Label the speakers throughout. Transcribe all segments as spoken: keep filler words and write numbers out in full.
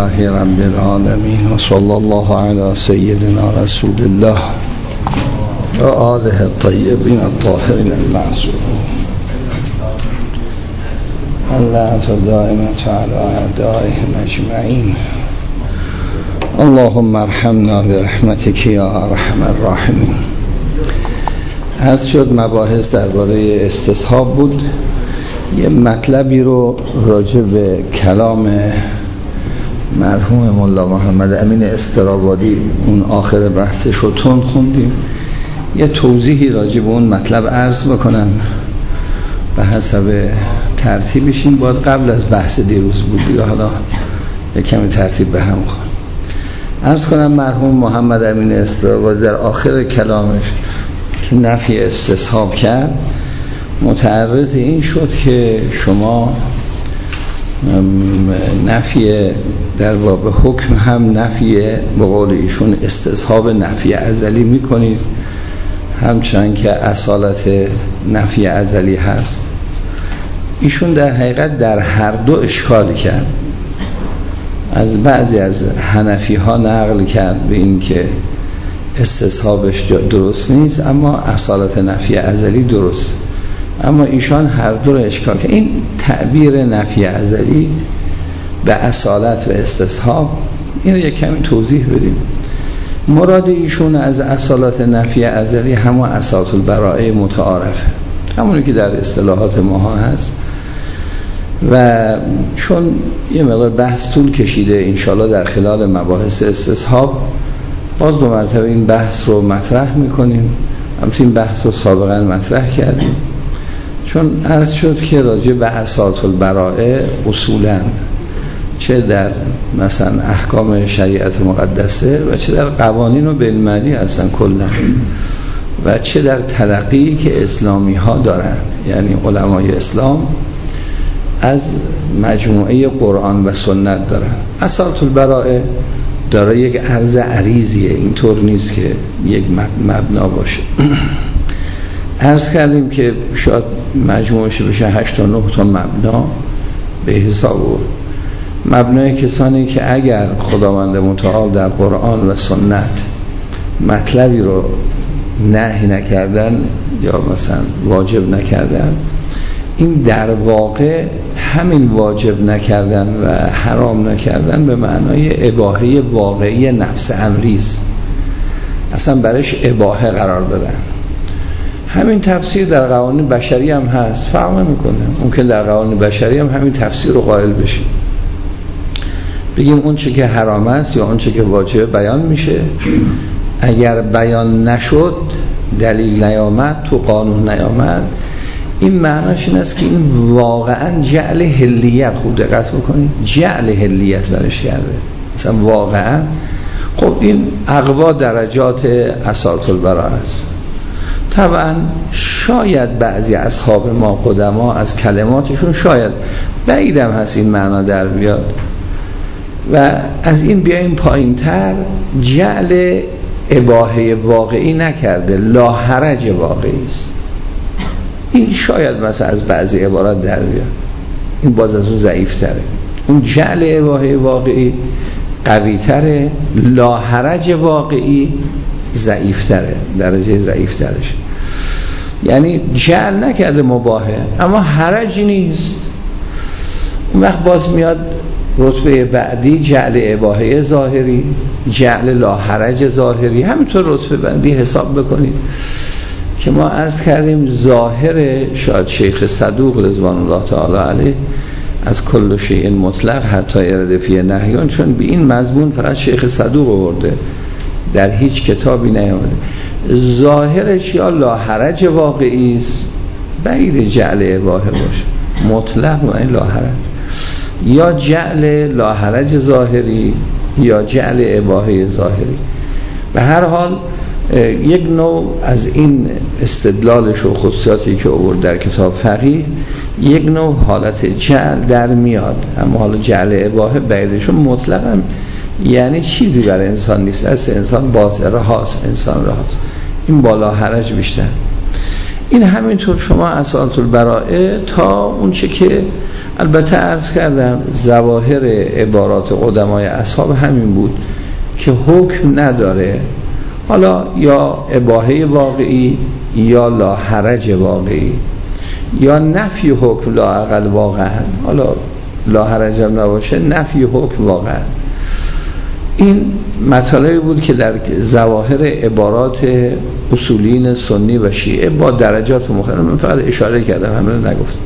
Speaker 1: لله رب العالمين وصلى الله على سيدنا رسول الله وآله الطيبين الطاهرين المعصومين اللعنة دائمة على أعدائهم أجمعين اللهم ارحمنا برحمتك یا ارحم الراحمین. از شد مباحث درباره استصحاب بود. یه مطلبی رو راجع به کلام مرحوم مولا محمد امین استرابادی اون آخر بحثش رو تند خوندیم. یه توضیحی راجع به اون مطلب عرض بکنم به حسب ترتیبش. این باید قبل از بحث دیروز بود یا حالا یه کمی ترتیب به هم خورد. عرض کنم مرحوم محمد امین استرابادی در آخر کلامش که نفی استصحاب کرد، متعرض این شد که شما نفی در باب حکم هم نفی به قول ایشون استصحاب نفی ازلی میکنید، همچنان که اصالت نفی ازلی هست. ایشون در حقیقت در هر دو اشکال کرد. از بعضی از حنفی ها نقل کرد به این که استصحابش درست نیست اما اصالت نفی ازلی درست، اما ایشان هر دو رو اشکال کرد. این تعبیر نفی ازلی به اصالت و استصحاب، این رو یک کمی توضیح بدیم. مراد ایشون از اصالت نفی ازلی همون اساس البراءه متعارفه، همونی که در اصطلاحات ما هست. و چون یه مقدار بحث طول کشیده، انشالله در خلال مباحث استصحاب باز دو مرتبه این بحث رو مطرح میکنیم. همچنین این بحث رو سابقا مطرح کردیم، چون عرض شد که راجع به اساس البراءه اصولا چه در مثلا احکام شریعت مقدسه و چه در قوانین و بالمعنی هستن کلا، و چه در تلقی که اسلامی ها دارن، یعنی علمای اسلام از مجموعه قرآن و سنت دارن. اساس البراءه داره یک عرض عریضیه، اینطور نیست که یک مبنا باشه. عرض کردیم که شاید مجموعش بشه هشت تا نه تا مبنا به حساب بود. مبنای کسانی که اگر خداوند متعال در قرآن و سنت مطلبی رو نهی نکردن یا مثلا واجب نکردن، این در واقع همین واجب نکردن و حرام نکردن به معنای اباحه واقعی نفس امریز، اصلا برش اباحه قرار دادن. همین تفسیر در قوانین بشری هم هست، فرق نمیکنه. ممکن در قوانین بشری هم همین تفسیر رو قائل بشیم، بگیم اون چه که حرام است یا اون چه که واجب بیان میشه، اگر بیان نشد، دلیل نیامد، تو قانون نیامد، این معناش این است که این واقعا جعل حلیت، خوب دقت بکنید، جعل حلیت برش کرده مثلا واقعا. خب این اقوا درجات اساس البراءه است. طبعا شاید بعضی اصحاب ما قدما از کلماتشون شاید بعیدم هست این معنا در بیاد، و از این بیایم پایین تر، جعل اباحه واقعی نکرده، لا حرج واقعی است. این شاید مثلا از بعضی عبارات در بیاد، این باز از اون ضعیف تره. اون جعل اباحه واقعی قوی تره، لا حرج واقعی ضعیف تره، درجه ضعیف ترش. یعنی جعل نکرده مباحه اما حرجی نیست. اون وقت باز میاد رتبه بعدی، جعل اباحه ظاهری، جعل لا حرج ظاهری. همینطور رتبه بعدی حساب بکنید که ما عرض کردیم ظاهر شاید شیخ صدوق رضوان الله تعالی علیه از کل شیء مطلق حتی اراد فی نهیان، چون به این مضمون فقط شیخ صدوق آورده، در هیچ کتابی نیامده. ظاهرش یا لا حرج واقعی است، بعید جعل اباحه باشه، مطلق و این لا حرج، یا جعل لا حرج ظاهری یا جعل اباحه ظاهری. به هر حال یک نوع از این استدلالش و خصوصیاتی که آورد در کتاب فقیه، یک نوع حالت جعل در میاد، اما حالا جعل اباحه بعیدشون مطلقا یعنی چیزی برای انسان نیست، از انسان بازره هاست، انسان راست، این بالا حرج بیشتر. این همینطور شما اساس البراءه تا اون چه که البته عرض کردم ظواهر عبارات قدمای اصحاب همین بود که حکم نداره، حالا یا اباحه واقعی یا لا حرج واقعی یا نفی حکم لا اقل واقعا، حالا لا حرج هم نباشه نفی حکم واقعا. این مطالبی بود که در ظواهر عبارات اصولین سنی و شیعه با درجات مختلف، من فقط اشاره کردم همه رو نگفتم.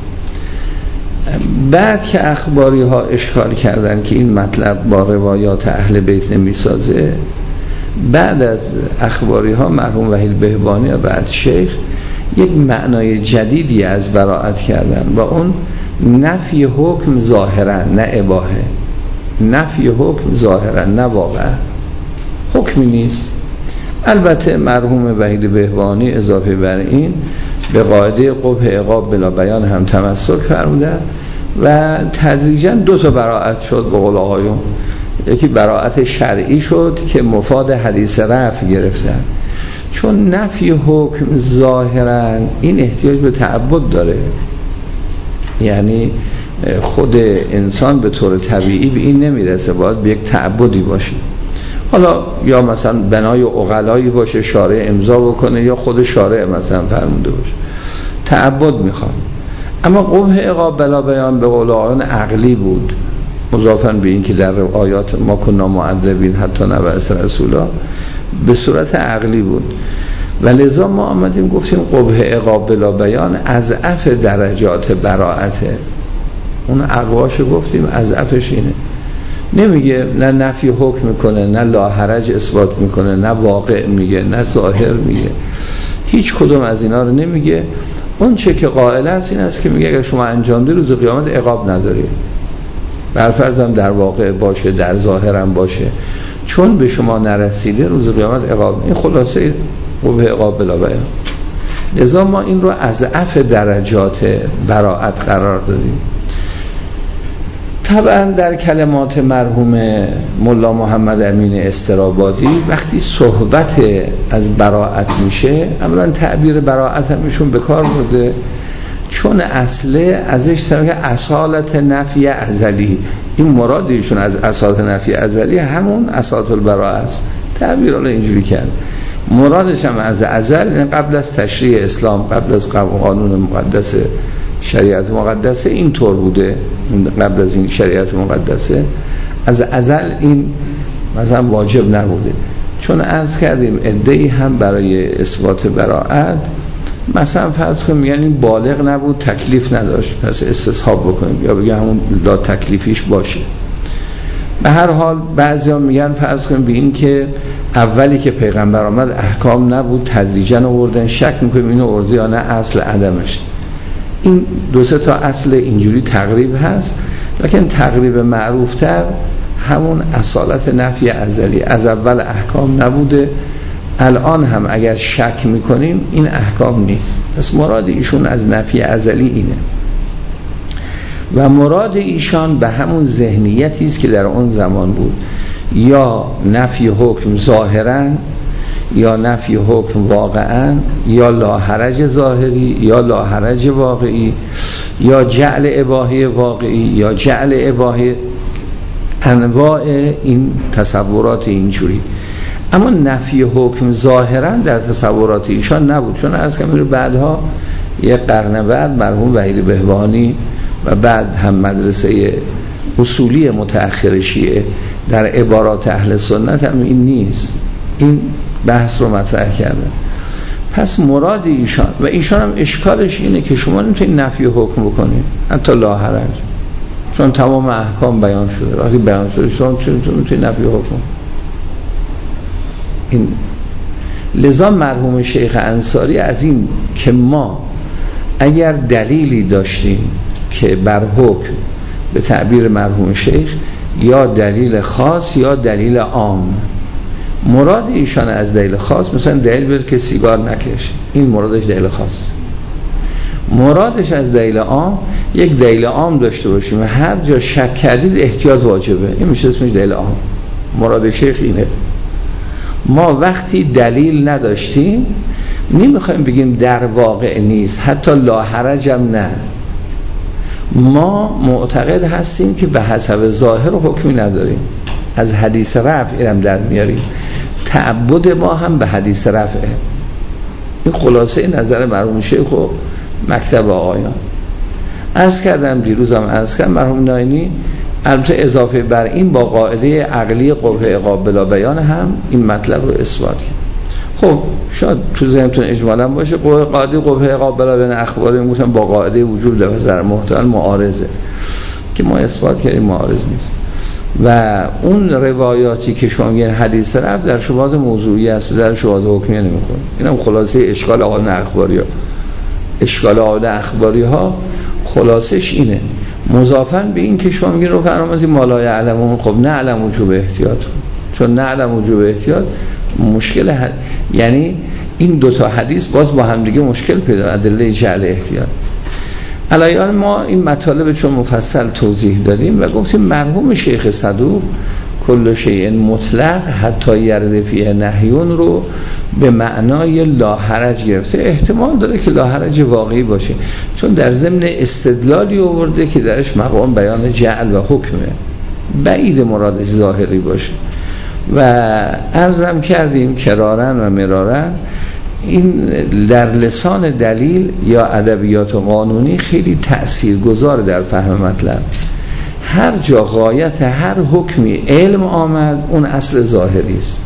Speaker 1: بعد که اخباری ها اشکال کردن که این مطلب با روایات اهل بیت نمیسازه، بعد از اخباری ها مرحوم وحید بهبانی و بعد شیخ یک معنای جدیدی از براءت کردن و اون نفی حکم ظاهرا نه اباحه، نفی حکم ظاهرا نه واقعا، حکمی نیست. البته مرحوم وحید بهبانی اضافه بر این به قاعده قبح عقاب بلا بیان هم تمسک فرمودن و تدریجا دو تا براءت شد به قول آقایون. یکی براءت شرعی شد که مفاد حدیث رفع گرفتن، چون نفی حکم ظاهرا این احتیاج به تعبد داره، یعنی خود انسان به طور طبیعی به این نمیرسه، باید به یک تعبدی باشه، حالا یا مثلا بنای عقلایی باشه شارع امضا بکنه یا خود شارع مثلا فرموده باشه، تعبد میخواد. اما قبح عقاب بلا بیان به قول آقایان عقلی بود، مضافاً به این که در آیات ما کنا معذبین حتی نبعث رسولا به صورت عقلی بود و لذا ما آمدیم گفتیم قبح عقاب بلا بیان اضعف درجات براءته. اون اقواشو گفتیم اضعفش اینه، نمیگه نه نفی حکم میکنه نه لا حرج اثبات میکنه نه واقع میگه نه ظاهر میگه، هیچ کدوم از اینا رو نمیگه. اون چه که قائل است این است که میگه اگر شما انجام دی روز قیامت عقاب نداری، برفرض هم در واقع باشه در ظاهر هم باشه، چون به شما نرسیده روز قیامت عقاب. این خلاصه قبح عقاب بلا بیان. لذا ما این رو اضعف درجات براءت قرار دادیم. طبعا در کلمات مرحوم ملا محمد امین استرابادی وقتی صحبت از براءت میشه اولا تعبیر براءت هم ایشون به کار برده، چون اصله ازش سمه که اصالت نفی ازلی، این مراد ایشون از اصالت نفی ازلی همون اصالت البراءه است. تعبیر رو اینجوری کرد، مرادش هم از ازل قبل از تشریع اسلام، قبل از قانون مقدس شریعت مقدسه اینطور بوده، قبل از این شریعت مقدسه از ازل این مثلا واجب نبوده. چون عرض کردیم عده‌ای هم برای اثبات براءت مثلا فرض کنیم میگن این بالغ نبود تکلیف نداشت پس استصحاب بکنیم، یا بگیم همون لا تکلیفیش باشه. به هر حال بعضیا میگن فرض کنیم به این که اولی که پیغمبر آمد احکام نبود تدریجا آوردن، شک میکنیم اینو آورده یا نه اصل عدمش. این دو سه تا اصل اینجوری تقریب هست، لکن تقریب معروفتر همون اصالت نفی ازلی، از اول احکام نبوده، الان هم اگر شک میکنیم این احکام نیست. پس مراد ایشون از نفی ازلی اینه و مراد ایشان به همون ذهنیتی است که در اون زمان بود، یا نفی حکم ظاهرا یا نفی حکم واقعا، یا لا حرج ظاهری یا لا حرج واقعی، یا جعل اباحه واقعی یا جعل اباحه، انواع این تصورات اینجوری. اما نفی حکم ظاهرا در تصورات ایشان نبود، چون از کمی بعدها یک قرن بعد مرحوم وحید بهبانی و بعد هم مدرسه اصولی متأخر شیعه در عبارات اهل سنت هم این نیست، این بحث رو مطرح کردن. پس مراد ایشان و ایشان هم اشکالش اینه که شما نمیتونید نفی حکم بکنید حتی لا حرج، چون تمام احکام بیان شده، وقتی بیان شده شما میتونید نفی حکم. این لذا مرحوم شیخ انصاری از این که ما اگر دلیلی داشتیم که بر حکم به تعبیر مرحوم شیخ یا دلیل خاص یا دلیل عام، مراد ایشان از دلیل خاص مثلا دلیل بیاد که سیگار نکش، این مرادش دلیل خاص. مرادش از دلیل عام یک دلیل عام داشته باشیم و هر جا شک کردید احتیاط واجبه، این میشه اسمش دلیل عام. مراد شیخ اینه. ما وقتی دلیل نداشتیم نمیخوایم بگیم در واقع نیست، حتی لا حرج هم نه، ما معتقد هستیم که به حسب ظاهر حکمی نداریم، از حدیث رفع اینم در میاریم، تعبد ما هم به حدیث رفعه. این خلاصه نظر مرحوم شیخ و مکتب آقایان. عرض کردم دیروزم عرض کردم مرحوم ناینی البته اضافه بر این با قاعده عقلی قبح عقاب بلا بیان هم این مطلب رو اثبات کرد. خب شاید تو ذهنتون اجمالا باشه قاعده قبح عقاب بلا بیان اخباری میگفتن با قاعده وجوب در نظر محتمل معارضه که ما اثبات کردیم معارض نیست. و اون روایاتی که شما میگن حدیث رفع در شبهات موضوعی است، در شبهات حکمی نمیکنه. اینم خلاصه اشکال آقایون اخباری ها. اشکال آقایون اخباری ها خلاصش اینه، مضافاً به این که شما میگین رو فراموزی مالای علمون، خب نه علم وجوب احتیاط، چون نه علم وجوب احتیاط مشکل حد... یعنی این دوتا حدیث باز با هم دیگه مشکل پیدا، ادله جعل احتیاط. الان ما این مطالب چون مفصل توضیح دادیم و گفتیم مرحوم شیخ صدوق کل شیء مطلق حتی یرد فیه نهیون رو به معنای لا حرج گرفته. احتمال داره که لا حرج واقعی باشه، چون در ضمن استدلالی آورده که درش مقام بیان جعل و حکمه، بعید مرادش ظاهری باشه. و عرضم کردیم کرارن و مرارن این در لسان دلیل یا ادبیات و قانونی خیلی تأثیرگذار در فهم مطلب. هر جا غایت هر حکمی علم آمد اون اصل ظاهری است،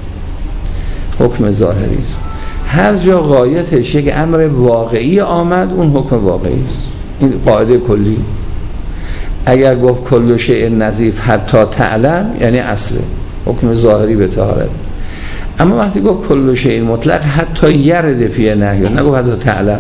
Speaker 1: حکم ظاهری است. هر جا غایتش یک امر واقعی آمد اون حکم واقعی است. این قاعده کلی. اگر گفت کل شیء نظیف حتی تعلم یعنی اصله، حکم ظاهری به طهارت. اما وقتی گفت کل شیء مطلق حتی یرد فیه نهیون، نگفت حتی تعلم،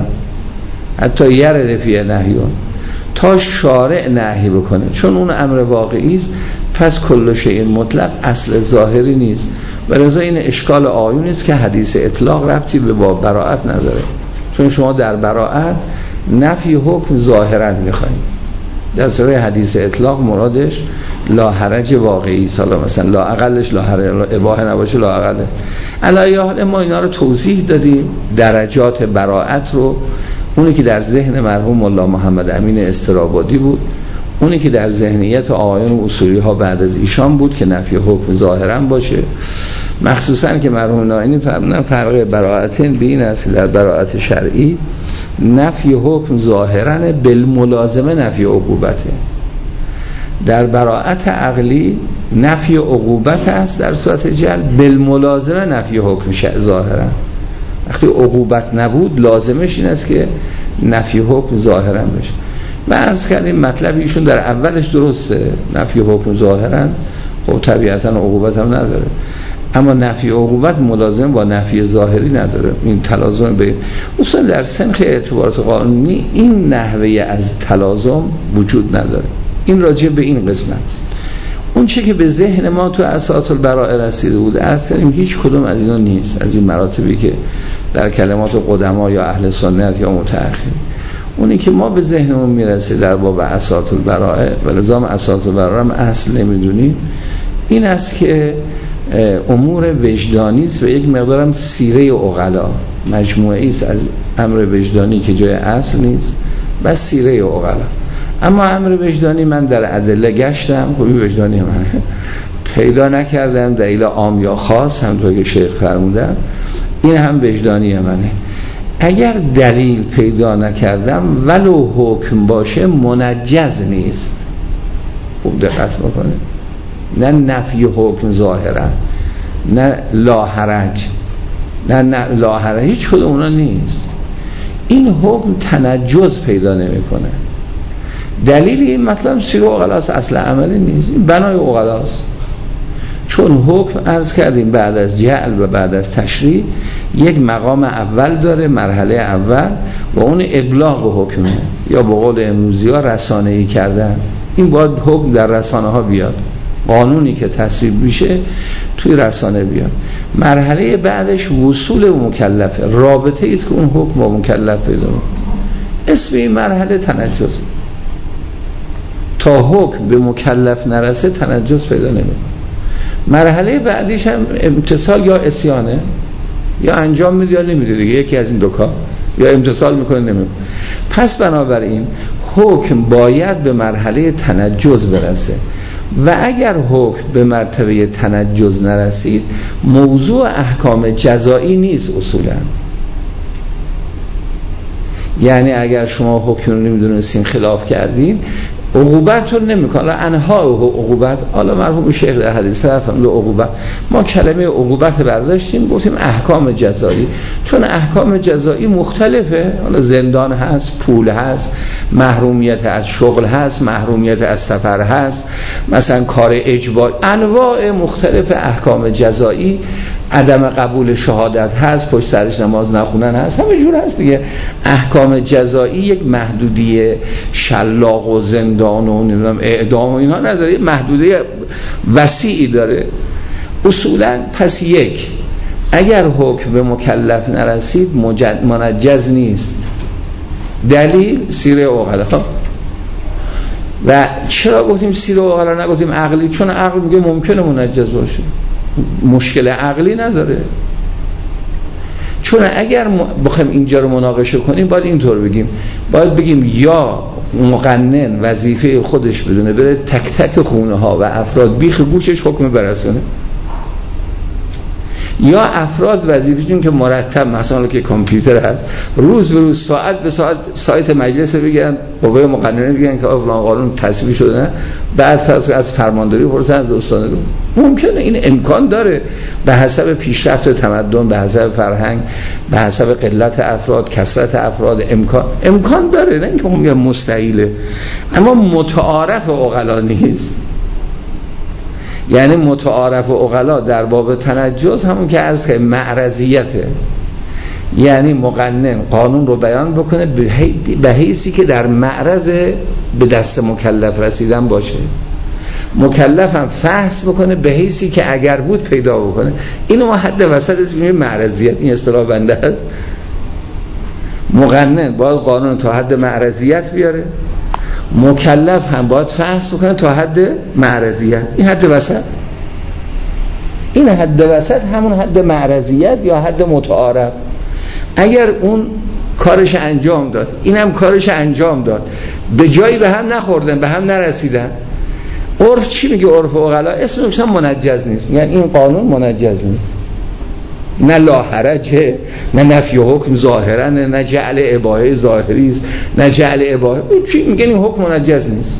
Speaker 1: حتی یرد فیه نهیون، تا شارع نهی بکنه، چون اون امر واقعی است. پس کل شیء مطلق اصل ظاهری نیست. ولذا این اشکال آیون است که حدیث اطلاق ربطی به با براءت نداره، چون شما در براءت نفی حکم ظاهرا میخواید، در صورت حدیث اطلاق مرادش لا حرج واقعی است. حالا مثلا لا اقلش لا حرج اباحه نباشه لا اقله. علی حال ما اینا رو توضیح دادیم، درجات براءت رو. اونی که در ذهن مرحوم مولا محمد امین استرابادی بود، اونی که در ذهنیت آقایان اصولی ها بعد از ایشان بود که نفی حکم ظاهرا باشه. مخصوصا که مرحوم ناینی فرمودن فرق براءتین بین است که در براءت شرعی نفی حکم ظاهرا بالملازمه نفی عقوبته، در براءت عقلی نفی عقوبت است در صورت جعل، بالملازمه نفی حکم ظاهرا. وقتی عقوبت نبود لازمش این است که نفی حکم ظاهرا بشه. و عرض کردیم مطلب ایشون در اولش درسته، نفی حکم ظاهرا خب طبیعتا عقوبت هم نداره، اما نفی عقوبت ملازم با نفی ظاهری نداره. این تلازم به اصلا در سنخ اعتبارات قانونی این نحوه از تلازم وجود نداره. این راجع به این قسمت. اون چه که به ذهن ما تو اساط البراءه رسیده بود عرض کردیم هیچ کدوم از اینا نیست، از این مراتبی که در کلمات قدما یا اهل سنت یا متأخرین. اونی که ما به ذهنمون میرسه در باب اساط البراءه و لزام اساط البراءه هم اصل نمیدونیم، این است که امور وجدانی است و یک مقدارم سیره عقلا، مجموعه است از امر وجدانی که جای اصل نیست، بس سیره عقلا. اما امر وجدانی من در ادله گشتم، خب این وجدانی من پیدا نکردم، دلیل عام یا خاص همونطور که شیخ فرمودن این هم وجدانی منه. اگر دلیل پیدا نکردم ولو حکم باشه منجز نیست. خوب دقت بکنه، نه نفی حکم ظاهرا، نه لا حرج، نه, نه لا حرج، هیچ کدوم اونا نیست. این حکم تنجز پیدا نمیکنه. دلیل این مطلب سیر عقلاست، اصل عملی نیست، این بنای عقلاست. چون حکم عرض کردیم بعد از جعل و بعد از تشریع یک مقام اول داره، مرحله اول، و اون ابلاغ حکمه، یا به قول امروزی ها رسانه‌ای کردن. این باید حکم در رسانه ها بیاد، قانونی که تصویب میشه توی رسانه بیاد. مرحله بعدش وصول به مکلفه، رابطه ایست که اون حکم با مکلف پیدا کنه. اسم این مرحله تنجز. تا حکم به مکلف نرسه تنجز پیدا نمیکنه. مرحله بعدیش هم امتثال یا عصیانه، یا انجام میده یا نمیده دیگه، یکی از این دو کار، یا امتثال میکنه نمیکنه. پس بنابراین حکم باید به مرحله تنجز برسه و اگر حکم به مرتبه تنجز نرسید موضوع احکام جزایی نیست اصولا. یعنی اگر شما حکم رو نمیدونستین خلاف کردین عقوبت رو نمیکنه. انها عقوبت، حالا مرحوم شیخ در حدیث فرمود عقوبت، ما کلمه عقوبت برداشتیم گفتیم احکام جزایی، چون احکام جزایی مختلفه. حالا زندان هست، پول هست، محرومیت از شغل هست، محرومیت از سفر هست، مثلا کار اجباری، انواع مختلف احکام جزایی، عدم قبول شهادت هست، پشت سرش نماز نخونن هست، همه جور هست دیگه. احکام جزایی یک محدودیه شلاق و زندان و نمیدونم اعدام و اینها نداره، محدوده وسیعی داره اصولا. پس یک، اگر حکم به مکلف نرسید منجز نیست. دلیل سیره عقلا. و چرا گفتیم سیره عقلا نگفتیم عقلی؟ چون عقل میگه ممکنه منجز باشه، مشکل عقلی نداره. چون اگر بخوایم اینجا رو مناقشه کنیم باید اینطور بگیم، باید بگیم یا مقنن وظیفه خودش بدونه بره تک تک خونه ها و افراد بیخ گوشش حکم برسونه، یا افراد وظیفه‌شون که مرتب مثلا که کامپیوتر هست روز به روز ساعت به ساعت سایت مجلس بگیرن، قوه مقننه بگیرن که فلان قانون تصویب شده نه، بعد از فرمانداری پرسن از دوستان رو. ممکنه، این امکان داره به حسب پیشرفت تمدن، به حسب فرهنگ، به حسب قلت افراد، کثرت افراد، امکان امکان داره، نه اینکه میگم مستحیله، اما متعارف عقلا نیست. یعنی متعارف عقلا در باب تنجز همون که عرض که معرضیته، یعنی مقنن قانون رو بیان بکنه به حیثی که در معرض به دست مکلف رسیدن باشه، مکلف هم فحص بکنه به حیثی که اگر بود پیدا بکنه. اینو ما حد وسط اسمیم معرضیت، این اصطلاح بنده است. مقنن باید قانون تا حد معرضیت بیاره، مکلف هم باید فحص بکنه تا حد معرضیت. این حد وسط، این حد وسط همون حد معرضیت یا حد متعارف. اگر اون کارش انجام داد اینم کارش انجام داد، به جایی به هم نخوردن، به هم نرسیدن، عرف چی میگه؟ عرف عقلا اسمش هم منجز نیست، یعنی این قانون منجز نیست، نه لا حرجه، نه نفی حکم ظاهرا، نه جعل اباحه ظاهری است، نه جعل اباحه، چی میگن؟ این حکم منجز نیست.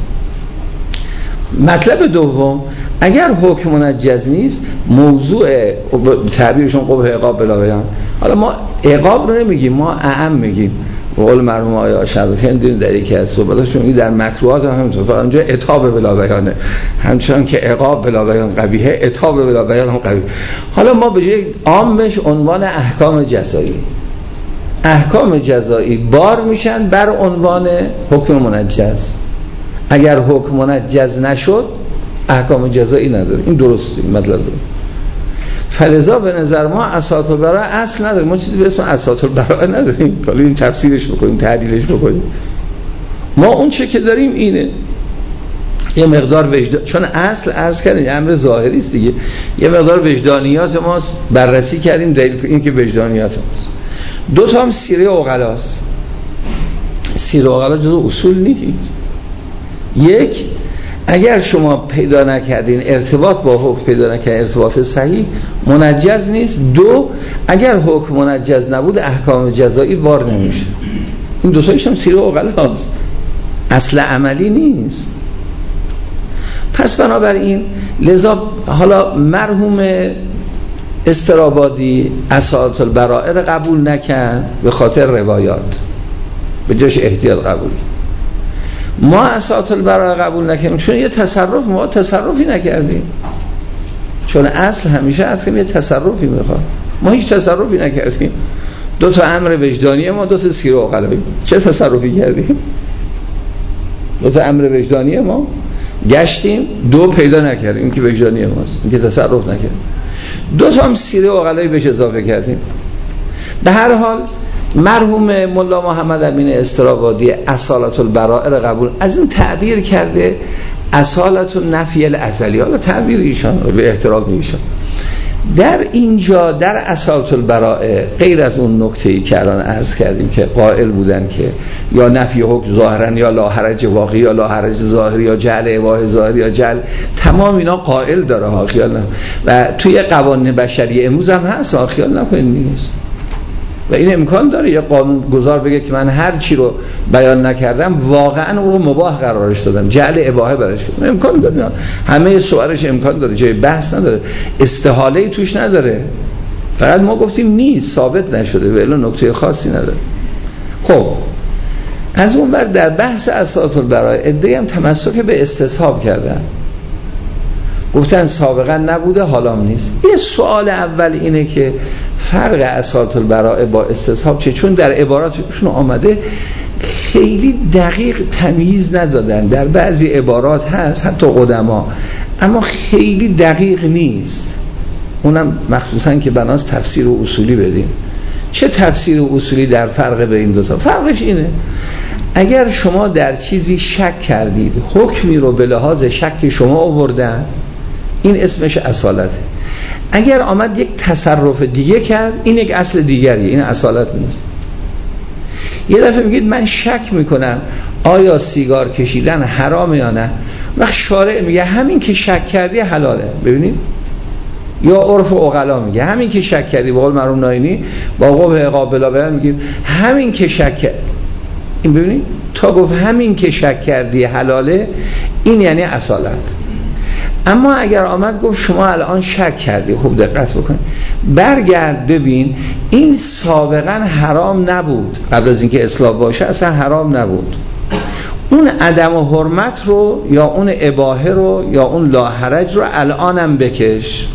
Speaker 1: مطلب دوم، اگر حکم منجز نیست موضوع تعبیرشون قبح عقاب بلا بیان. حالا ما عقاب رو نمیگیم، ما اعم میگیم. قول مرحوم آقای شهادتخان دیدین در یکی از صحبتاشون این در مکروهات هم همینطور، فقط اونجا عتاب بلا بیانه، همچنان که عقاب بلا بیان قبیحه، عتاب بلا بیان هم قبیحه. حالا ما به جای عامش عنوان احکام جزایی، احکام جزایی بار میشن بر عنوان حکم منجز. اگر حکم منجز نشد احکام جزایی نداره. این درسته، این مطلب درست. فلذا به نظر ما اساط البراءه اصل نداره، ما چیزی به اسم اساط البراءه نداریم. حالا این تفسیرش بکنیم، تعدیلش بکنیم. ما اون چه که داریم اینه، یه مقدار وجدان، چون اصل عرض کردیم امر ظاهری است دیگه، یه مقدار وجدانیات ما بررسی کردیم، دلیل این که وجدانیات ماست. دو تا هم سیره عقلاست. سیره عقلا جزو اصول نیست. یک، اگر شما پیدا نکردین ارتباط با حکم پیدا نکردین، ارتباط صحیح، منجز نیست. دو، اگر حکم منجز نبود احکام جزایی بار نمیشه. این دو تایش هم سیره عقلاست، اصل عملی نیست. پس بنابراین لذا حالا مرحوم استرابادی اساط البراءه را قبول نکرد به خاطر روایات، به جاش احتیاط قبول. ما اساط البراءه قبول نکردیم چون یه تصرف، ما تصرفی نکردیم، چون اصل همیشه اصل یه تصرفی میخواد، ما هیچ تصرفی نکردیم. دو تا امر وجدانی ما، دو تا سیره عقلایی، چه تصرفی کردیم؟ دو تا امر وجدانی ما گشتیم، دو پیدا نکردیم، این که وجدانی ماست، این که تصرف نکردیم. دو تا هم سیره عقلایی بهش اضافه کردیم. به هر حال مرحوم ملا محمد امین استرابادی اصالت البراءه را قبول، از این تعبیر کرده اصالت النفی الازلی. حالا تعبیر ایشان به احترام ایشان، در اینجا در اصالت البراءه غیر از اون نکته‌ای که الان عرض کردیم که قائل بودن که یا نفی حکم ظاهرا یا لا حرج واقعی یا لا حرج ظاهری یا جعل اباحه ظاهری یا جعل، تمام اینا قائل داره ها، خیال نکنید. و توی قوانین بشری امروز هم هست ها، خیال نکنید نیست. و این امکان داره یه قانون گذار بگه که من هر چی رو بیان نکردم واقعا اون رو مباح قرارش دادم، جعل اباحه برش کردم، امکان داره، همه سوالش امکان داره، جای بحث نداره، استحاله توش نداره. فقط ما گفتیم نیست، ثابت نشده و الا نکته خاصی نداره. خب از اون ور در بحث اصالت البراءه عده‌ای هم تمسک به استصحاب کردن، گفتن سابقا نبوده حالا هم نیست. یه سوال اول اینه که فرق اصالت البراءه با استصحاب چه؟ چون در عباراتشون آمده خیلی دقیق تمییز ندادن، در بعضی عبارات هست حتی قدما اما خیلی دقیق نیست، اونم مخصوصا که بناس تفسیر و اصولی بدیم. چه تفسیر و اصولی در فرق بین این دوتا؟ فرقش اینه اگر شما در چیزی شک کردید، حکمی رو به لحاظ شک شما آوردن، این اسمش اصالته. اگر آمد یک تصرف دیگه کرد، این یک اصل دیگریه، این اصالت نیست. یه دفعه میگید من شک میکنم آیا سیگار کشیدن حرامه یا نه، وقت شارع میگه همین که شک کردی حلاله. ببینید، یا عرف عقلا میگه همین که شک کردی، به قول مرحوم ناینی با قبح قابلا بیان میگیم همین که شک کردی، این ببینید تا گفت همین که شک کردی حلاله، این یعنی اصالت. اما اگر آمد گفت شما الان شک کردی، خوب دقت بکن، برگرد ببین این سابقا حرام نبود، قبل از اینکه اصلاح باشه اصلا حرام نبود، اون عدم و حرمت رو یا اون اباحه رو یا اون لا حرج رو الانم بکش.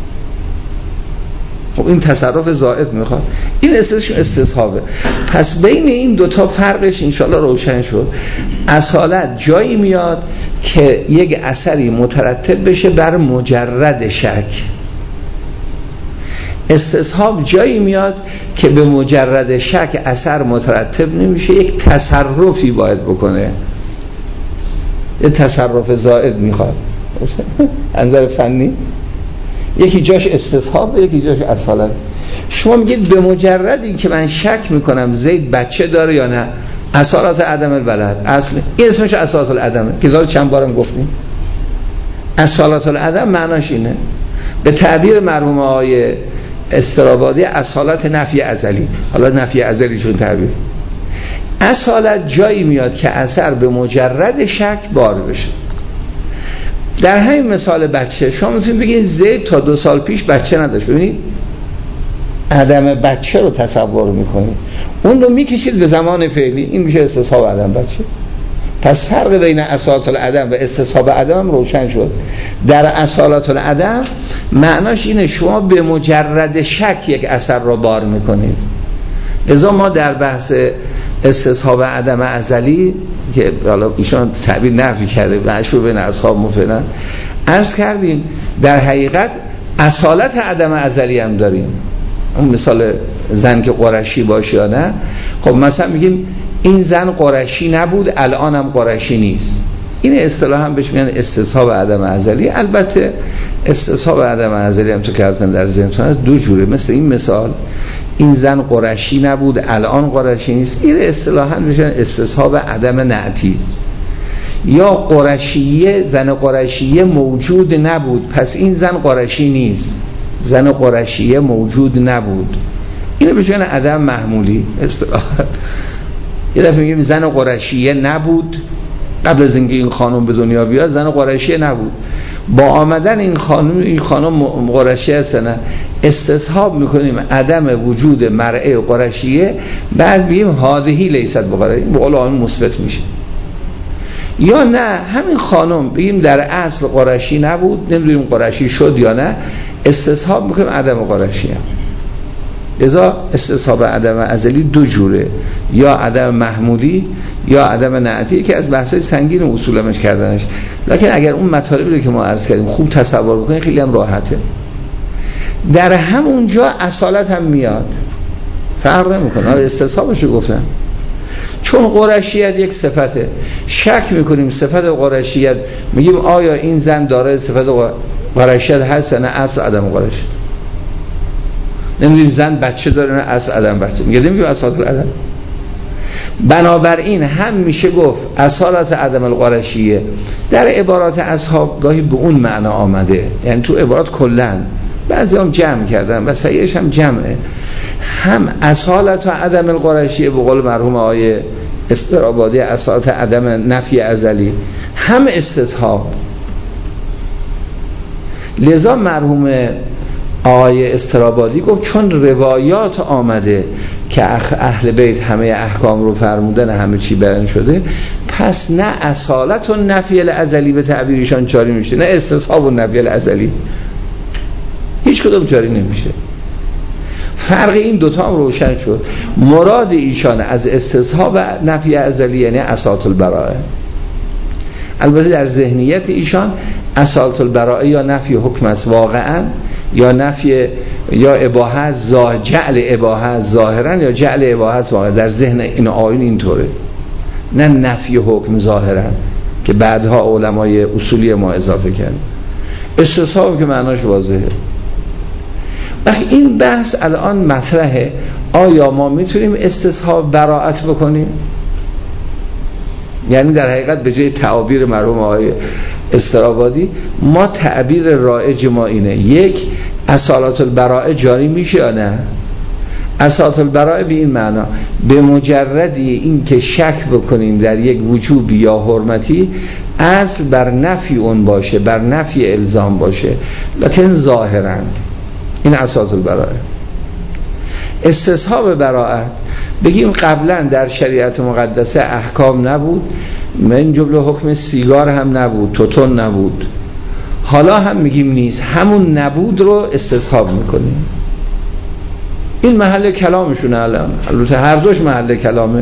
Speaker 1: خب این تصرف زائد میخواد، این استصحابه. پس بین این دوتا فرقش انشاءالله روشن شد. اصالت جایی میاد که یک اثری مترتب بشه بر مجرد شک، استصحاب جایی میاد که به مجرد شک اثر مترتب نمیشه، یک تصرفی باید بکنه، یک تصرف زائد میخواد. انظر فنی یکی جاش استصحاب، یکی جاش اصالت. شما میگید به مجرد این که من شک میکنم زید بچه داره یا نه، اصالت عدم الولد اصل، این اسمش اصالت العدمه که داره چند بارم گفتیم. اصالت العدم معناش اینه، به تعبیر مرحوم آقای استرابادی اصالت نفی ازلی. حالا نفی ازلی چون تعبیر، اصالت جایی میاد که اثر به مجرد شک بار بشه. در همین مثال بچه شما میتونید بگید زید تا دو سال پیش بچه نداشت، ببینید عدم بچه رو تصور میکنید، اون رو میکشید به زمان فعلی، این میشه استصحاب عدم بچه. پس فرق بین اصالت العدم و استصحاب عدم روشن شد. در اصالت العدم معناش اینه شما به مجرد شک یک اثر رو بار میکنید. لذا ما در بحث استصحاب عدم ازلی که حالا ایشان تعبیر نفی کرده و اشور بین اصحاب مفعلا عرض کردیم، در حقیقت اصالت عدم ازلی هم داریم. اون مثال زن که قرشی باشه یا نه، خب مثلا میگیم این زن قرشی نبود الان هم قرشی نیست، این اصطلاح هم بهش میگن استصحاب عدم ازلی. البته استصحاب عدم ازلی هم تو که حتما در ذهنتون هست دو جوره، مثل این مثال این زن قرشی نبود الان قرشی نیست، این اصطلاحاً میشن استصحاب عدم نعتی. یا قرشیه، زن قرشیه موجود نبود پس این زن قرشی نیست، زن قرشیه موجود نبود، اینو بهشون عدم محمولی اصطلاحاً. یه دفعه میگیم زن قرشیه نبود، قبل از اینکه این خانم به دنیا بیاد زن قرشیه نبود، با آمدن این خانم این خانم قرشیه است نه، استصحاب میکنیم عدم وجود مرأه قرشیه، بعد میگیم هادهی لیست بقره، این به قول آن مثبت میشه. یا نه همین خانم بگیم در اصل قرشی نبود، نمیدونیم قرشی شد یا نه، استصحاب میکنیم عدم قرشی هم. لذا استصحاب عدم ازلی دو جوره، یا عدم محمولی یا عدم نعتی، که از بحثای سنگین اصولمش کردنش. لکن اگر اون مطالبی رو که ما عرض کردیم خوب تصور بکنید خیلی هم راحته. در همون جا اصالت هم میاد، فرق نمیکنه. استصحابش رو گفتم، چون قرشیت یک صفته، شک میکنیم صفت قرشیت، میگیم آیا این زن داره صفت قرشیت هست نه اصل عدم قرشیت. نمیدونیم زن بچه داره نه اصل عدم بچه میگه نمیگیم اصالت العدم. بنابراین هم میشه گفت اصالت عدم القرشیه در عبارات اصحاب گاهی به اون معنا آمده، یعنی تو عبارات کلن بعضی هم جمع کردن و صحیحش هم جمعه، هم اصالت و عدم القرشیه به قول مرحوم آقای استرابادی اصالت عدم نفی ازلی، هم استصحاب. لذا مرحوم آقای استرابادی گفت چون روایات آمده که اهل بیت همه احکام رو فرمودن، همه چی بیان شده، پس نه اصالت و نفی الازلی به تعبیرشان جاری میشه، نه استصحاب و نفی الازلی، هیچ کدوم جاری نمیشه. فرق این دوتا هم روشن شد. مراد ایشان از استصحاب و نفی ازلی یعنی اصالت البراءه. البته در ذهنیت ایشان اصالت البراءه یا نفی حکم است واقعا، یا نفی یا اباحه ظاهر، جعل اباحه ظاهرا یا جعل اباحه واقعا. در ذهن این آیین اینطوره، نه نفی حکم ظاهرا که بعدها علمای اصولی ما اضافه کردن. استصحاب که معناش واضحه. وقتی این بحث الان مطرحه، آیا ما میتونیم استصحاب براءت بکنیم؟ یعنی در حقیقت به جای تعابیر مرحوم آقای استرابادی ما تعبیر رایج ما اینه، یک، اصالت البراءه جاری میشه یا نه؟ اصالت البراءه به این معنا به مجردی این که شک بکنیم در یک وجوبی یا حرمتی، اصل بر نفی اون باشه، بر نفی الزام باشه، لکن ظاهرا این اصالت البراءه. استصحاب براءت بگیم قبلا در شریعت مقدسه احکام نبود، من جمله حکم سیگار هم نبود، توتون نبود، حالا هم میگیم نیست، همون نبود رو استصحاب میکنیم. این محل کلامشونه الان، البته هر دوش محل کلامه.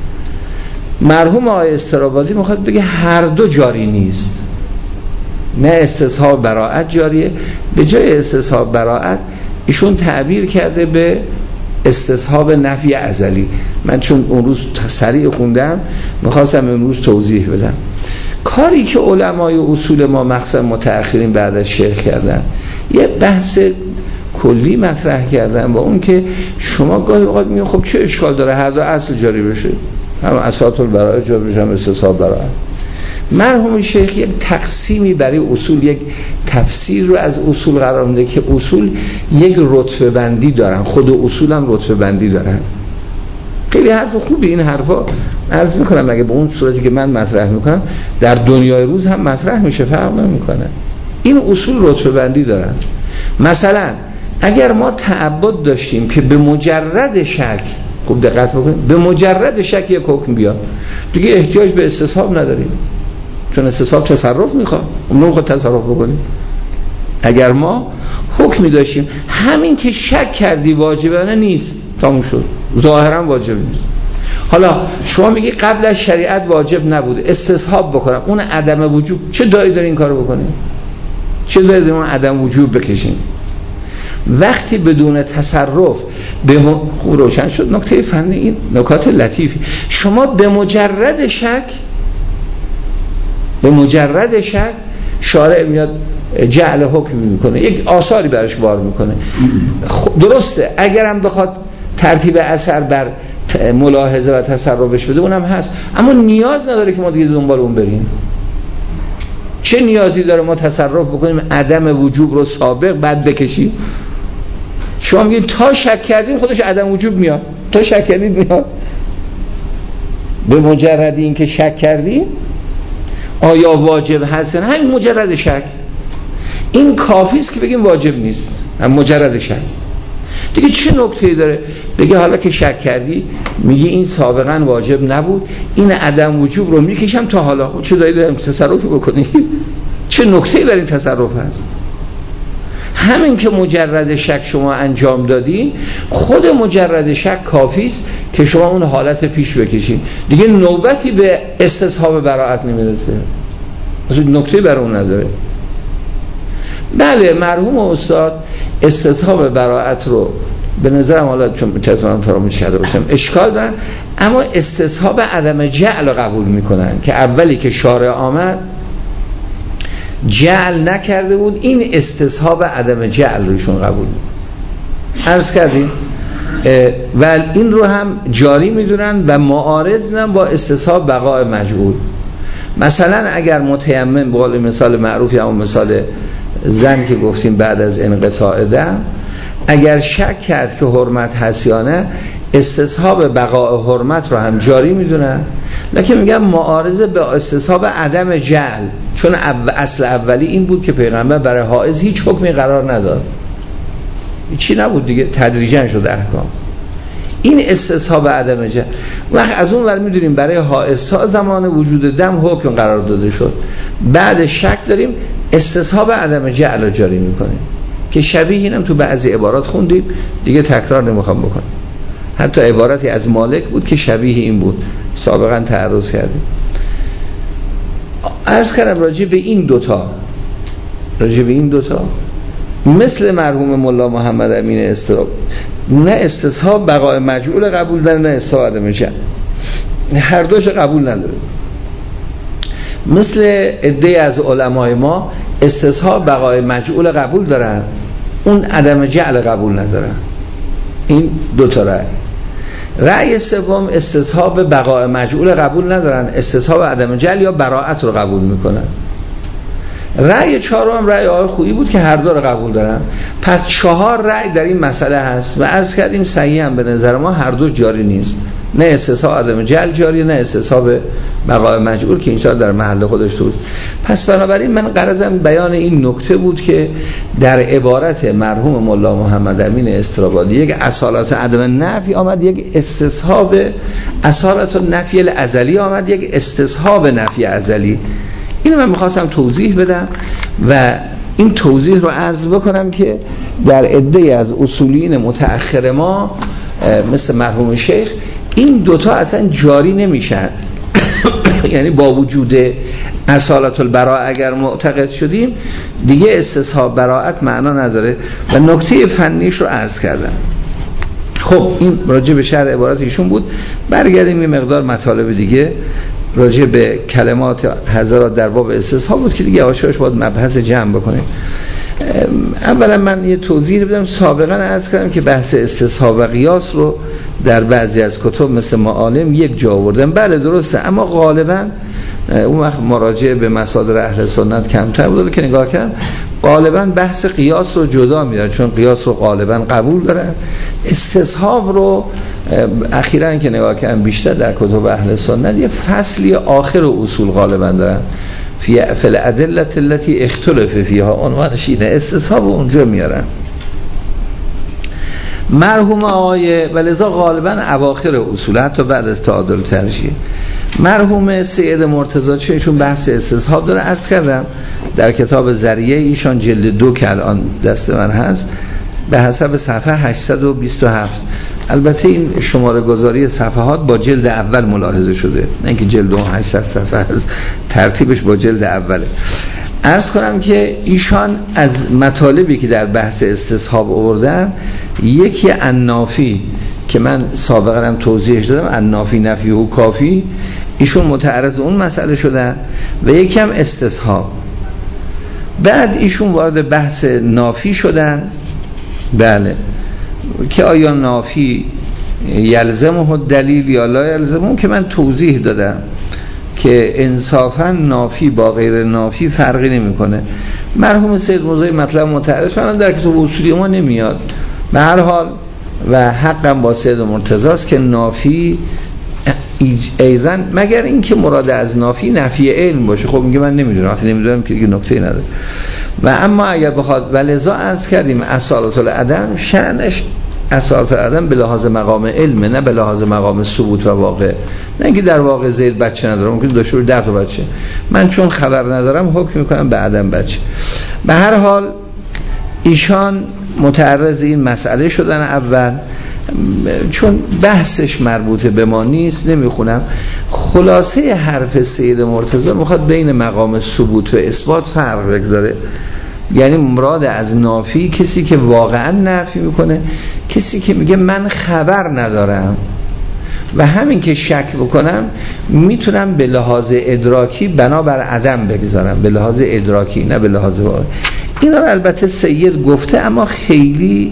Speaker 1: مرحوم آقای استرابادی میخواد بگه هر دو جاری نیست، نه استصحاب براءت جاریه، به جای استصحاب براءت ایشون تعبیر کرده به استصحاب نفی ازلی. من چون اون روز سریع خوندم میخواستم امروز توضیح بدم. کاری که علمای اصول ما مخصوصا متأخرین بعد از شیخ کردن، یه بحث کلی مطرح کردن با اون که شما گاهی اوقات میگن خب چه اشکال داره هر دو اصل جاری بشه، هم اصالت البراءه جاری بشه هم استصحاب براءت. مرحوم شیخ یک تقسیمی برای اصول، یک تفسیر رو از اصول قرار میده که اصول یک رتبه بندی دارن، خود اصول هم رتبه بندی دارن. خیلی حرف خوبی این حرفا عرض میکنم، اگه به اون صورتی که من مطرح میکنم در دنیای روز هم مطرح میشه فرق نمیکنه. این اصول رتبه بندی دارن. مثلا اگر ما تعبد داشتیم که به مجرد شک، خوب دقت بکنیم، به مجرد شک یک حکم بیاد، دیگه احتیاج به استصحاب نداریم، چون استصحاب تصرف میخواد، اون نمیخواد تصرف بکنیم. اگر ما حکمی داشتیم همین که شک کردی واجبانه نیست، تموم شد، ظاهرا واجب نیست. حالا شما میگی قبل از شریعت واجب نبود، استصحاب بکنم، اون عدم وجوب، چه دایی داری این کارو بکنیم؟ چه دایی داری اون عدم وجوب بکشیم؟ وقتی بدون تصرف به م... خوب روشن شد نکته فنی، این نکات لطیفی. شما به مجرد شک، به مجرد شک شارع میاد جعل حکم میکنه، یک آثاری برش بار میکنه. درسته اگرم بخواد ترتیب اثر بر ملاحظه و تصرفش بده اونم هست، اما نیاز نداره که ما دیگه دنبال اون بریم. چه نیازی داره ما تصرف بکنیم عدم وجوب رو سابق بعد بکشیم؟ شما میگید تا شک کردین خودش عدم وجوب میاد، تا شک کردید میاد. به مجرد این که شک کردین آیا واجب هست؟ همین مجرد شک این کافی است که بگیم واجب نیست، هم مجرد شک. دیگه چه نکته‌ای داره بگه حالا که شک کردی میگی این سابقا واجب نبود، این عدم وجوب رو میکشم تا حالا، چه دایی داریم تصرفی بکنی؟ چه نکته‌ای برای تصرف هست؟ همین که مجرد شک شما انجام دادی، خود مجرد شک کافی است که شما اون حالت پیش بکشید، دیگه نوبتی به استصحاب براءت نمیرسه، اصلا نکته‌ای برای اون نداره. بله مرحوم استاد استصحاب براءت رو به نظرم، حالا چون چیزی من فراموش کرده باشم، اشکال دارن، اما استصحاب عدم جعل قبول میکنن که اولی که شارع آمد جعل نکرده بود، این استصحاب عدم جعل روشون قبول بود. عرض کردیم و این رو هم جاری میدونن و معارض نم با استصحاب بقاء مجعول. مثلا اگر متیمم به قول مثال معروف یا مثال زن که گفتیم بعد از انقطاع دم اگر شک کرد که حرمت هست یا نه استصحاب بقاء حرمت رو هم جاری میدونن، لکن میگم معارضه به استصحاب عدم جعل، چون اصل اولی این بود که پیغمبر برای حائض هیچ حکمی قرار نداد، چی نبود دیگه، تدریجا شد احکام. این استصحاب عدم جعل. وقت از اون ور میدونیم برای حائض تا زمان وجود دم حکم قرار داده شد، بعد شک داریم استصحاب عدم جعل رو جاری میکنیم که شبیه اینم تو بعضی عبارات خوندیم دیگه، تکرار نمیخوام بکنم. حتی عبارتی از مالک بود که شبیه این بود، سابقا تعرض کردیم. عرض کردم راجع به این دوتا راجع به این دوتا مثل مرحوم مولا محمد امین استراب نه استصحاب بقاء مجعول قبول داره نه استصحاب عدم جعل، هر دوش قبول نداره. مثل عده از علمای ما استصحاب بقاء مجعول قبول دارن، اون عدم جعل قبول ندارن. این دو تا رأی. رأی سوم استصحاب بقاء مجعول قبول ندارن، استصحاب عدم جعل یا براءت رو قبول میکنن. رأی چهارم رأی آقای خویی بود که هر دو رو قبول دارن. پس چهار رأی در این مسئله هست و عرض کردیم صحیح هم به نظر ما هر دو جاری نیست، نه استصحاب عدم جعل جاری نه استصحاب بقاء مجعول که اینجا در محل خودش توست. پس بنابراین من غرضم بیان این نکته بود که در عبارت مرحوم مولا محمد امین استرابادی یک اصالت عدم نفی آمد، یک استصحاب اصالت نفی الازلی آمد، یک استصحاب نفی ازلی. اینو من میخواستم توضیح بدم و این توضیح رو عرض بکنم که در عده از اصولین متأخر ما مثل مرحوم شیخ این دوتا اصلا جاری نمیشن. یعنی با وجود اصالت البراء اگر معتقد شدیم دیگه استصحاب براءت معنا نداره و نکته فنیش رو عرض کردم. خب این راجع به شرح عبارت ایشون بود. برگردیم یه مقدار مطالب دیگه راجع به کلمات حضرات در باب استصحاب بود که دیگه آشاش باید مبحث جمع بکنیم. اولا من یه توضیح بدم. سابقا عرض کردم که بحث استصحاب و قیاس رو در بعضی از کتب مثل معالم یک جا آوردن. بله درسته، اما غالبا اون وقت مراجعه به مصادر اهل سنت کمتر بوده که نگاه کردم غالبا بحث قیاس رو جدا میدن، چون قیاس رو غالبا قبول دارن. استصحاب رو اخیراً که نگاه کردم بیشتر در کتب اهل سنت یه فصلی آخر اصول غالبا دارن، فی افل ادلت التي اختلف فیها، عنوانش اینه، استصحاب اونجا میارن. مرحوم آقای ولذا غالبا اواخر اصول حتی بعد از تعادل ترجیح مرحوم سید مرتضی چون بحث استصحاب داره عرض کردم در کتاب ذریعه ایشان جلد دو که الان دست من هست به حسب صفحه هشتصد و بیست و هفت. البته این شماره گذاری صفحات با جلد اول ملاحظه شده، نه اینکه جلد دو هشتصد صفحه هست، ترتیبش با جلد اوله. عرض کنم که ایشان از مطالبی که در بحث استصحاب آوردن یکی النافی که من سابقا هم توضیحش دادم، النافی نفی و کافی، ایشون متعرض اون مسئله شدن و یکی هم استصحاب. بعد ایشون وارد بحث نافی شدن، بله، که آیا نافی یلزمه دلیل یا لا یلزمه، که من توضیح دادم که انصافا نافی با غیر نافی فرقی نمیکنه. مرحوم سید موضوعی مطلب متعرض فرمان در کتاب اصولی ما نمیاد. به هر حال و حقم با سید مرتضی است که نافی ایزن مگر اینکه مراد از نافی نفی علم باشه. خب میگه من نمیدونم، وقتی نمیدونم که دیگه نکته نداره. و اما اگر بخواد ولذا عرض کردیم اصالت العدم شأنش اصالت العدم به لحاظ مقام علم، نه به لحاظ مقام ثبوت و واقع. نه اینکه در واقع زید بچه نداره، ممکن داشته باشه ده تا بچه، من چون خبر ندارم حکم میکنم به عدم بچه. به هر حال ایشان متعرض این مسئله شدن اول، چون بحثش مربوط به ما نیست نمیخونم. خلاصه حرف سید مرتضی میخواد بین مقام ثبوت و اثبات فرق بگذاره. یعنی مراد از نافی کسی که واقعا نفی میکنه، کسی که میگه من خبر ندارم و همین که شک بکنم میتونم به لحاظ ادراکی بنابر عدم بگذارم، به لحاظ ادراکی نه به لحاظ واقعی. اینا رو البته سید گفته اما خیلی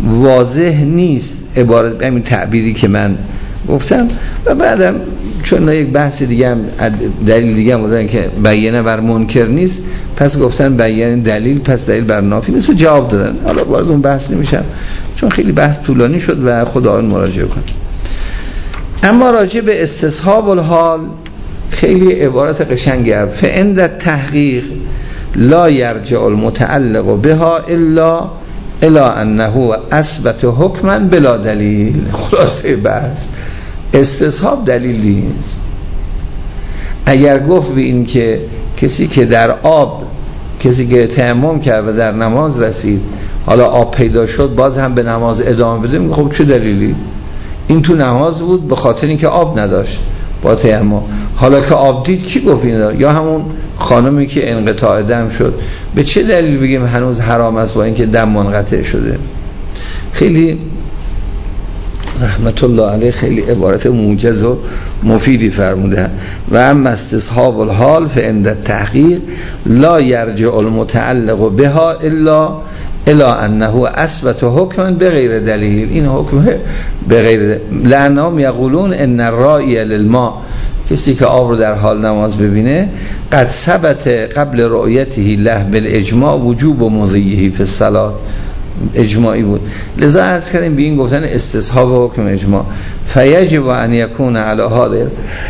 Speaker 1: واضح نیست عبارت همین تعبیری که من گفتم. و بعدم چون یک بحث دیگه هم دلیل دیگه هم بودن که بیانه بر منکر نیست، پس گفتن بیان دلیل پس دلیل بر نافی نیست و جواب دادن. حالا وارد اون بحث نمیشم چون خیلی بحث طولانی شد و خداوند مراجعه کن. اما راجع به استصحاب الحال خیلی عبارت قشنگی است. فعند التحقیق لا یرجع المتعلق بها الا الا انه اثبت حکما بلا دلیل. خلاصه بحث استصحاب دلیل نیست. اگر گفت به این که کسی که در آب کسی که تیمم کرد و در نماز رسید حالا آب پیدا شد باز هم به نماز ادامه بده، خب چه دلیلی؟ این تو نماز بود به خاطر اینکه آب نداشت با تیمم، حالا که آب دید کی گفت اینو؟ یا همون خانمی که انقطاع دم شد، به چه دلیل بگیم هنوز حرام است با اینکه دم منقطع شده؟ خیلی رحمت الله علیه خیلی عبارت موجز و مفیدی فرموده. و اما استصحاب الحال فعند التحقیق لا یرجع المتعلق بها الا الا انه اثبت حکما بغیر دلیل. این حکم بغیر لانهم یقولون ان الرائی للماء، کسی که آب رو در حال نماز ببینه قد ثبت قبل رؤیته له بالاجماع وجوب مضیه فی الصلاه، اجماعی بود. لذا عرض کردیم به این گفتن استصحاب حکم اجماع. فیجب ان یکون علی حال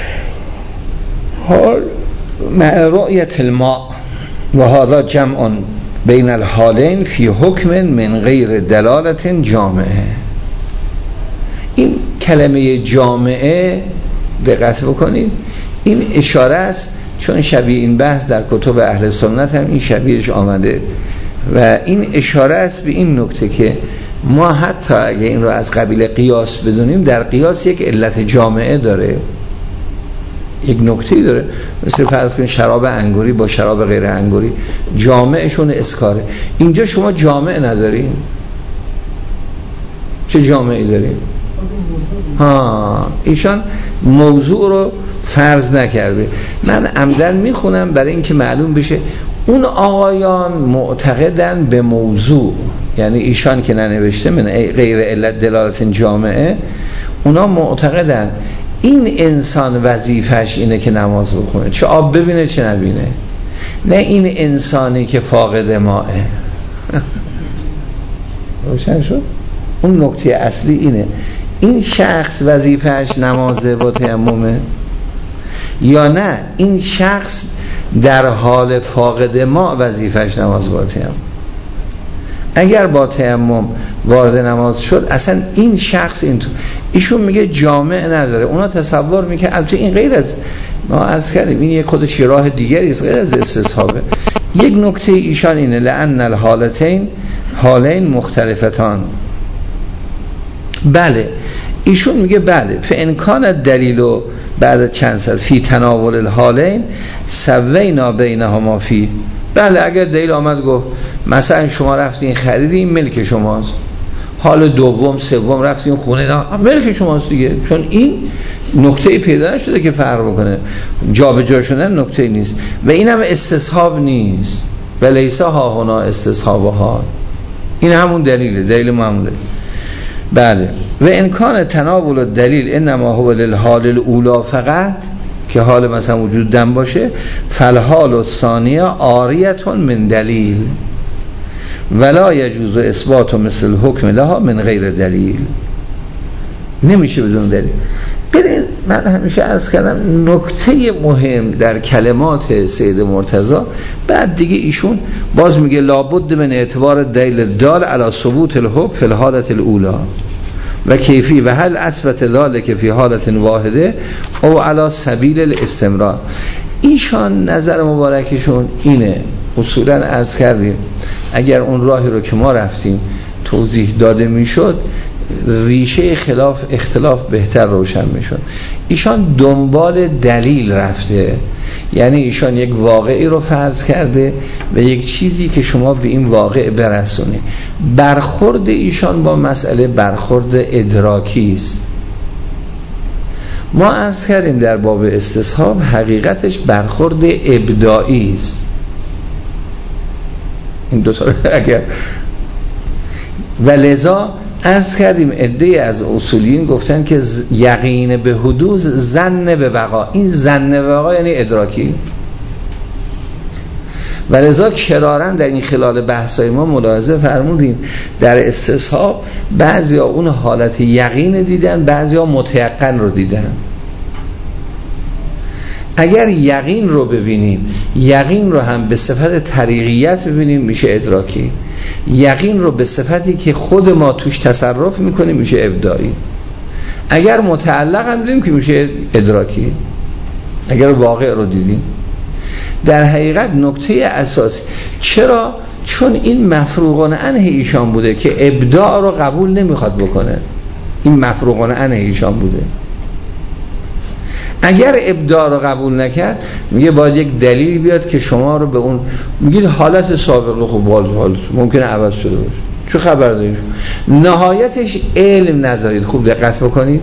Speaker 1: حال مع رؤیت الماء و هذا جمع بین الحالین فی حکم من غیر دلالت جامعه. این کلمه جامعه دقت بکنید، این اشاره است، چون شبیه این بحث در کتب اهل سنت هم این شبیهش آمده و این اشاره است به این نکته که ما حتی اگه این رو از قبیل قیاس بدونیم، در قیاس یک علت جامعه داره، یک نکته‌ای داره. مثل فرض کنید شراب انگوری با شراب غیر انگوری جامعشون اسکاره، اینجا شما جامع ندارین. چه جامعی دارین؟ ها ایشان موضوع رو فرض نکرده. من عمدن میخونم برای اینکه معلوم بشه اون آقایان معتقدن به موضوع، یعنی ایشان که ننوشته من غیر علت دلالت جامعه، اونا معتقدن این انسان وظیفش اینه که نماز بخونه، چه آب ببینه چه نبینه، نه این انسانی که فاقد مائه. روشن شد؟ اون نکته اصلی اینه، این شخص وظیفش نمازه با تیممه یا نه این شخص در حال فاقد ما وظیفش نماز با تیمم. اگر با تیمم وارد نماز شد اصلا این شخص این تو ایشون میگه جامع نداره. اونا تصور میکنه، البته این غیر از ما عرض کردیم این یک خودش راه دیگری است غیر از استصحابه. یک نکته ایشان اینه لأن الحالتین حالین مختلفتان. بله ایشون میگه بله فانکان دلیلو بعد چند سال فی تناول الحالین سوینا بینهما فی. بله اگر دلیل آمد گفت مثلا شما رفتین خریدی این ملک شماست، حال دوم سوم رفتین خونه نه ملک شماست دیگه، چون این نکته پیدا نشده که فرق بکنه، جا به جا شدن نکته نیست و این هم استصحاب نیست و لیس ها هنا استصحاب ها، این همون دلیله، دلیل معموله. بله و امکان تناول الدلیل انما هو للحال الاولا فقط، که حال مثلا وجود دم باشه، فالحال الثانیه عاریتون من دلیل ولا یجوز اثبات مثل حکم لها من غیر دلیل، نمیشه بدون دلیل. ببین من همیشه عرض کردم نکته مهم در کلمات سید مرتضی، بعد دیگه ایشون باز میگه لابد من اعتبار دلیل دال علی ثبوت الحکم فی الحالت الاولا و کیفی و هل اثبت ذلک فی حالت واحده او علی سبیل الاستمرار. ایشان نظر مبارکشون اینه، اصولا عرض کردیم اگر اون راهی رو که ما رفتیم توضیح داده میشد ریشه خلاف اختلاف بهتر روشن میشد. ایشان دنبال دلیل رفته، یعنی ایشان یک واقعی رو فرض کرده و یک چیزی که شما به این واقع برسونید. برخورد ایشان با مسئله برخورد ادراکی است. ما عرض کردیم در باب استصحاب حقیقتش برخورد ابداعی است. این دو تا اگر و لذا عرض کردیم عده از اصولیین گفتن که یقین به حدوث ظن به بقا. این ظن به بقا یعنی ادراکی، و لذا کرارن در این خلال بحثای ما ملاحظه فرمودیم در استصحاب بعضی ها اون حالت یقین دیدن، بعضی ها متیقن رو دیدن. اگر یقین رو ببینیم، یقین رو هم به صفت طریقیت ببینیم میشه ادراکی، یقین رو به صفتی که خود ما توش تصرف میکنیم میشه ابداعی. اگر متعلق هم دیدیم که میشه ادراکی، اگر واقع رو دیدیم. در حقیقت نکته اساسی چرا؟ چون این مفروغان عنه ایشان بوده که ابداع رو قبول نمیخواد بکنه. این مفروغان عنه ایشان بوده. اگر ابداع رو قبول نکرد میگه باید یک دلیل بیاد که شما رو به اون، میگید حالت سابق رو خب باز حالت ممکنه عوض شده باشه، چه خبر دارید؟ نهایتش علم ندارید. خوب دقت بکنید،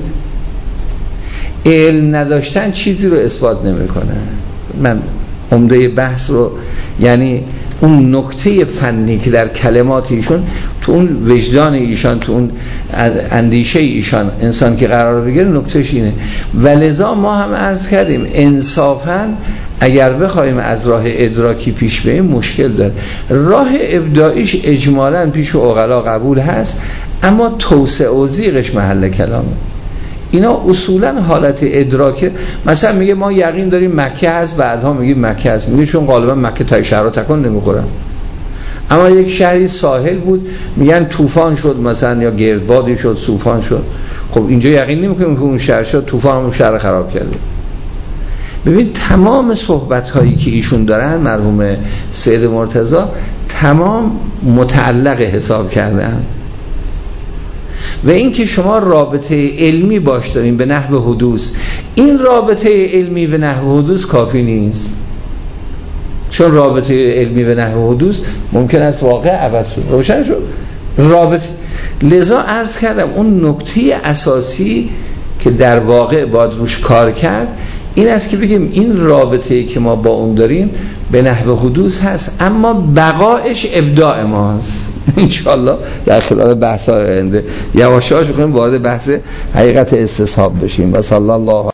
Speaker 1: علم نداشتن چیزی رو اثبات نمیکنه. من عمده بحث رو، یعنی اون نکته فنی که در کلمات ایشون، تو اون وجدان ایشان، تو اون اندیشه ایشان انسان که قرار بگیره، نکتهش اینه. ولذا ما هم عرض کردیم انصافاً اگر بخوایم از راه ادراکی پیش بریم مشکل داره. راه ابداعیش اجمالاً پیش عقلا قبول هست، اما توسعه و زیغش محل کلامه. اینا اصولا حالت ادراکه. مثلا میگه ما یقین داریم مکه هست، بعدها میگه مکه هست، میگه چون غالبا مکه تا شهر تکون نمیخورن. اما یک شهری ساحل بود میگن طوفان شد مثلا، یا گردبادی شد، طوفان شد. خب اینجا یقین نمیکنیم که اون شهر شد، طوفان اون شهر خراب کرده. ببین تمام صحبت هایی که ایشون دارن، مرحوم سید مرتضی، تمام متعلق حساب کردن. و این که شما رابطه علمی باش دارین به نحو حدوث، این رابطه علمی به نحو حدوث کافی نیست، چون رابطه علمی به نحو حدوث ممکن است واقع عوض شد. روشن شد رابطه. لذا عرض کردم اون نکته اساسی که در واقع باید روش کار کرد این است که بگیم این رابطه‌ای که ما با اون داریم به نحو حدوث هست، اما بقایش ابداع ماست. انشاءالله در خلال بحث های آینده یواش یواش می‌خوایم وارد بحث حقیقت استصحاب بشیم. و صلی الله